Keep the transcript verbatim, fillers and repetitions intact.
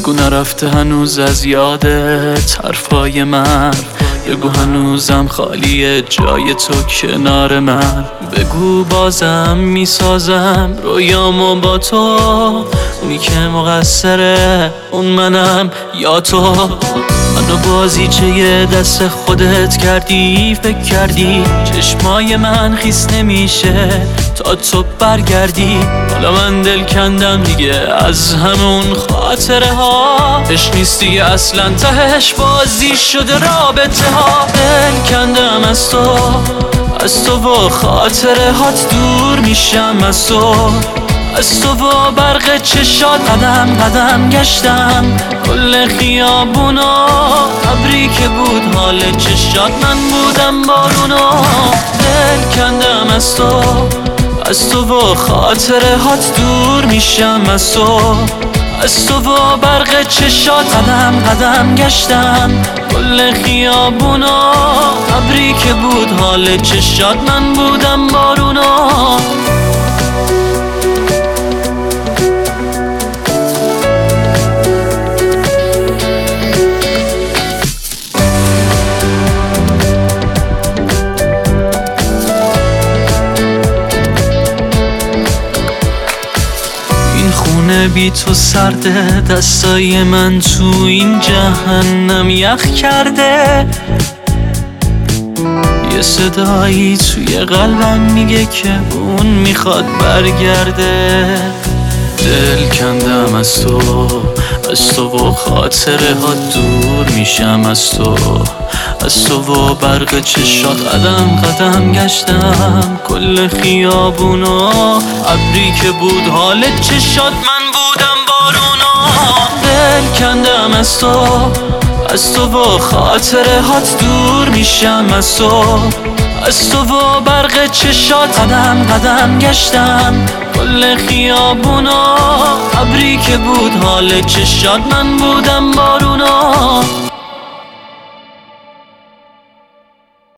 بگو نرفته هنوز از یادت حرفای من، بگو هنوزم خالیه جای تو کنار من، بگو بازم میسازم رویامو با تو، اونی که مقصره اون منم یا تو. منو بازیچه دست خودت کردی، فکر کردی چشمای من خیس نمیشه تا تو برگردی. حالا من دل کندم دیگه از همون خاطره ها، عشق نیست دیگه اصلا تهش بازی شده رابطه ها. دل کندم از تو، از تو و خاطره هات دور میشم از تو، از تو و برق چشات قدم قدم گشتم کل خیابونا. ابری که بود حال چشات من بودم بارونا. دل کندم از تو، از تو و خاطره هات دور میشم از تو، از تو و برق چشات قدم قدم گشتم کل خیابونا. ابری که بود حال چشات من بودم بارونا. خونه بی تو سرده، دستای من تو این جهنم یخ کرده. یه صدایی توی قلبم میگه که اون میخواد برگرده. دل کندم از تو، از تو و خاطره ها دور میشم از تو، از تو و برق چشات قدم قدم گشتم کل خیابونا. ابری که بود حال چشات من بودم بارونا. دل کندم از تو، از تو و خاطره هات دور میشم از تو، از تو و برق چشات قدم قدم گشتم کل خیابونا. ابری که بود حال چشات من بودم بارونا.